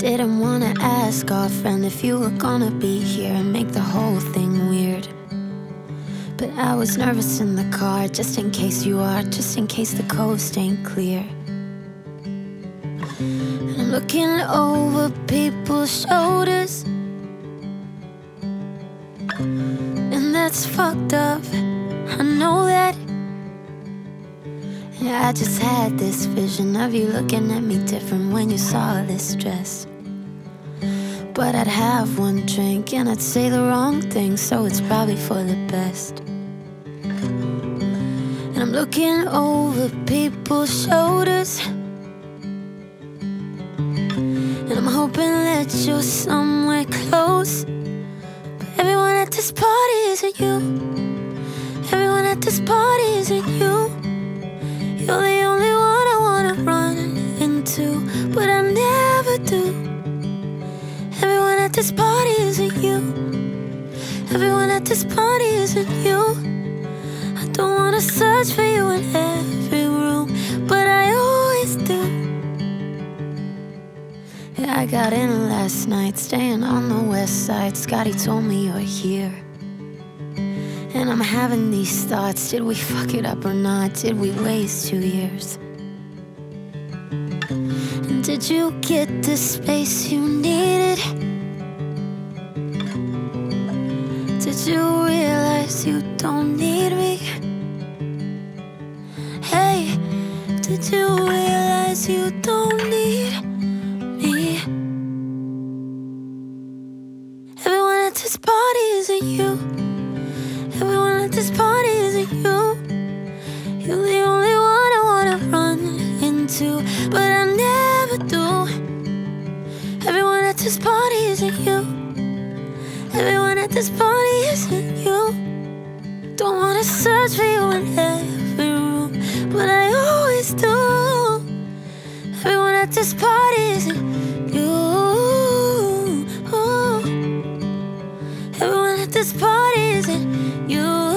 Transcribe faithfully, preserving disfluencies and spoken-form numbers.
Didn't wanna ask our friend if you were gonna be here and make the whole thing weird. But I was nervous in the car, just in case you are, just in case the coast ain't clear. And I'm looking over people's shoulders, and that's fucked up, I know that. Yeah, I just had this vision of you looking at me different when you saw this dress. But I'd have one drink and I'd say the wrong thing, so it's probably for the best. And I'm looking over people's shoulders, and I'm hoping that you're somewhere close. But everyone at this party isn't you. Everyone at this party isn't you. You're the only one I wanna run into, but I never do. Everyone at this party isn't you. Everyone at this party isn't you. I don't wanna search for you in every room, but I always do. Yeah, I got in last night, staying on the west side. Scotty told me you're here, and I'm having these thoughts. Did we fuck it up or not? Did we waste two years? And did you get the space you needed? Did you realize you don't need me? Hey, did you realize you don't need me? Everyone at this party isn't you. Everyone at this party isn't you. You're the only one I wanna run into, but I never do. Everyone at this party isn't you. Everyone at this party isn't you. Don't wanna search for you in every room, but I always do. Everyone at this party isn't you. Everyone at this party isn't you.